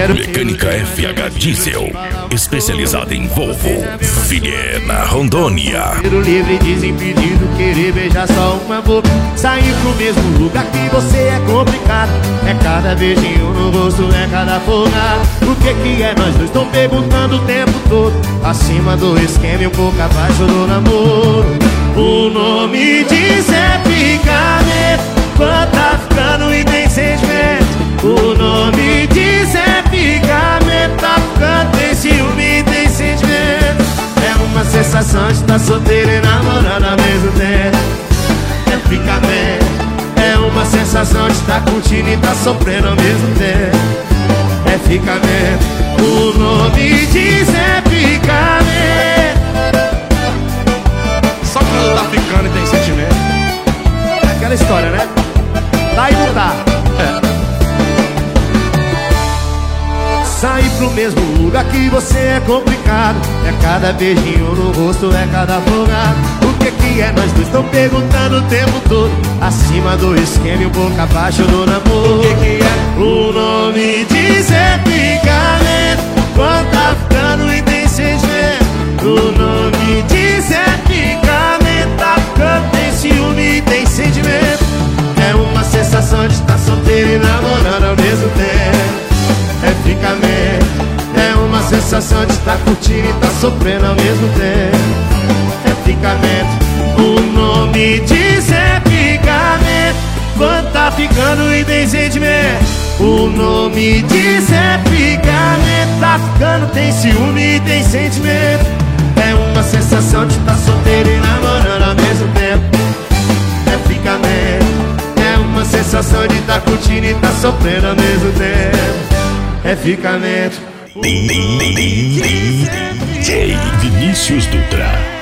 Mecânica FH Diesel, especializada em Volvo, Vilhena, Rondônia. Tiro livre, desimpedido, querer beijar só uma boca. Sair pro mesmo lugar que você é complicado. É cada beijinho no rosto, é cada folga. O que é nós dois? Tô perguntando o tempo todo. Acima do esquema e um pouco abaixo do namoro. O nome disso é ficar quando tá ficando e tem sentimento. O nome disso é ficar tá ficando, tem ciúme e tem sentimento. É uma sensação de estar solteiro e namorando ao mesmo tempo. É ficar é uma sensação de estar curtindo e estar sofrendo ao mesmo tempo. É ficar o nome disso é ficar Só quando tá ficando e tem sentimento. É aquela história, né? Tá e não tá. Sair pro mesmo lugar que você é complicado. É cada beijinho no rosto, é cada folgado. O que é nós dois? Estão perguntando o tempo todo. Acima do esquema e um pouco abaixo do namoro. O que é? O nome disso é ficar quando tá ficando e tem sentimento. O nome disso é ficar tá ficando, tem ciúme e tem sentimento. É uma sensação de estar solteiro e namorando ao mesmo tempo. É ficar é uma sensação de estar curtindo e estar sofrendo ao mesmo tempo. É ficar o nome disso é ficar quando tá ficando e tem sentimento. O nome disso é ficar tá ficando, tem ciúme e tem sentimento. É uma sensação de estar solteiro e namorando ao mesmo tempo. É ficar é uma sensação de estar curtindo e estar sofrendo ao mesmo tempo. É ficamento. DJ Vinícius Dutra.